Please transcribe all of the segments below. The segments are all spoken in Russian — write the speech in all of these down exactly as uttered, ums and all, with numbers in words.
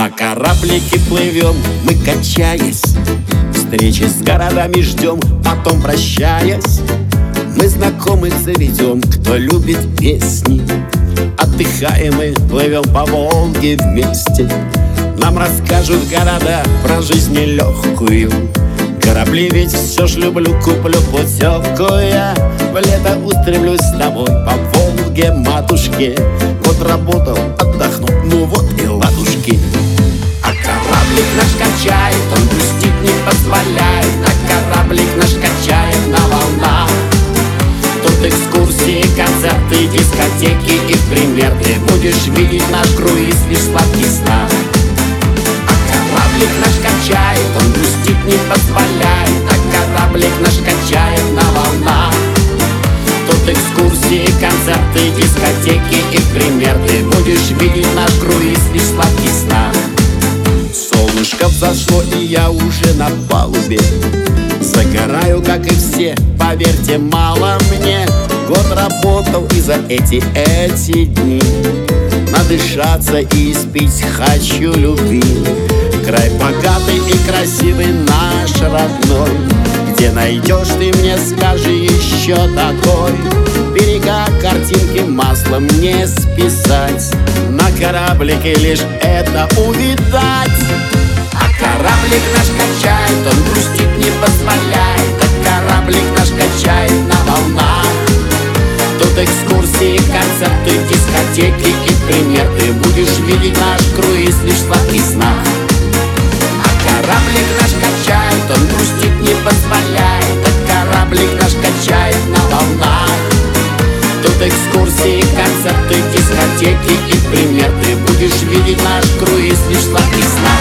На кораблике плывем, мы качаясь, встречи с городами ждем, потом прощаясь. Мы знакомых заведем, кто любит песни. Отдыхаем и плывем по Волге вместе. Нам расскажут города про жизнь нелегкую. Корабли ведь все ж люблю, куплю путевку я. В лето устремлюсь с тобой по Волге, матушке. Вот работал, отдохнул, ну вот и ладушки. А кораблик наш качает, он грустить не позволяет. А кораблик наш качает на волнах. Тут экскурсии, концерты, дискотеки и пример. Ты будешь видеть наш круиз лишь в сладких снах. А кораблик наш качает, он грустить не позволяет. А кораблик наш качает на волнах. Тут экскурсии, концерты, дискотеки и пример. Ты будешь видеть наш круиз лишь в сладких снах. Солнышко взошло, и я уже на палубе. Загораю, как и все, поверьте, мало мне. Год работал, и за эти, эти дни надышаться и испить хочу любви. Край богатый и красивый наш родной. Где найдешь ты, мне скажи еще такой. Берега, картинки маслом не списать. На кораблике лишь это увидать. А кораблик наш качает, он грустить не позволяет. А кораблик наш качает на волнах. Тут экскурсии, концерты, дискотеки и пример. Ты будешь видеть наш круиз лишь в сладких снах. А кораблик наш качает, он грустить не позволяет. А кораблик наш качает на волнах. Тут экскурсии, концерты, дискотеки и пример. Ты будешь видеть наш круиз лишь в сладких снах.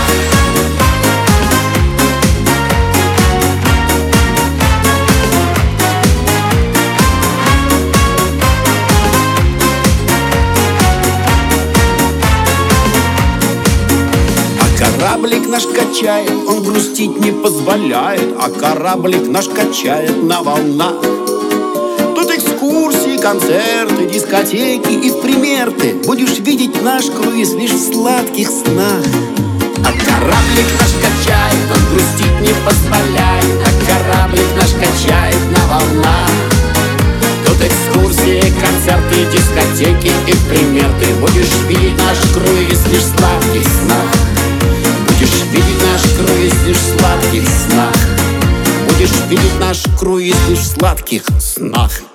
Кораблик наш качает, он грустить не позволяет. А кораблик наш качает на волнах. Тут экскурсии, концерты, дискотеки и в пример. Ты будешь видеть наш круиз лишь в сладких снах. А кораблик наш качает, он грустить не позволяет. А кораблик наш качает на волнах. Тут экскурсии, концерты, дискотеки и в пример. Ты будешь видеть наш круиз лишь в сладких снах. Будешь видеть наш круиз лишь в сладких снах. Будешь видеть наш круиз лишь в сладких снах.